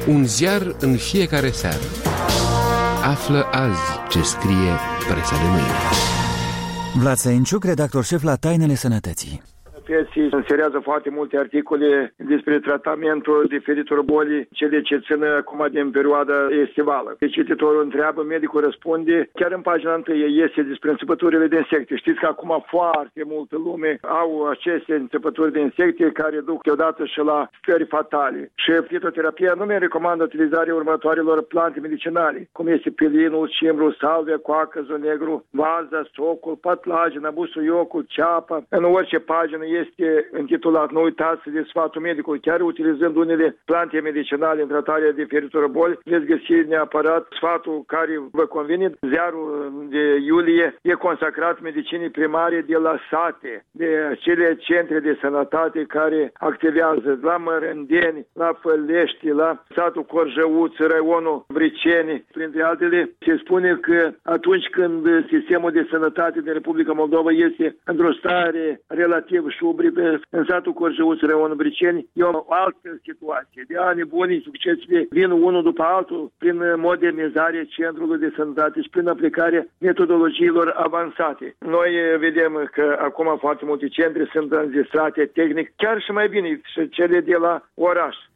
Un ziar în fiecare seară. Află azi ce scrie presa de mâine. Vlad Săinciuc, redactor șef la Tainele Sănătății. Presii înserează foarte multe articole despre tratamentul diferitor boli, cele ce țin acum din perioada estivală. Cititorul întreabă, medicul răspunde, chiar în pagina 1 iese despre înțepăturile de insecte. Știți că acum foarte multă lume au aceste înțepături de insecte care duc deodată și la stări fatale. Și fitoterapia nu mi recomandă utilizarea următoarelor plante medicinale, cum este pilinul, cimbrul, salvia, coacăzul negru, vaza, socul, patlagina, busuiocul, ceapa. În orice pagină este intitulat "Nu uitați de sfatul medicului", chiar utilizând unele plante medicinale în tratarea diferitor boli, veți găsi neapărat sfatul care vă convine. Ziarul de iulie e consacrat medicinii primare de la sate, de acele centre de sănătate care activează la Mărândeni, la Fălești, la satul Corjăuț, raionul Briceni, printre altele. Se spune că atunci când sistemul de sănătate din Republica Moldova este într-o stare relativ șubră, în satul Corjăuț, raionul Briceni, e o altă situație. De ani buni, succesele vin unul după altul prin modernizarea centrului de sănătate și prin aplicarea metodologiilor avansate. Noi vedem că acum foarte multe centre sunt înregistrate tehnic, chiar și mai bine și cele de la oraș.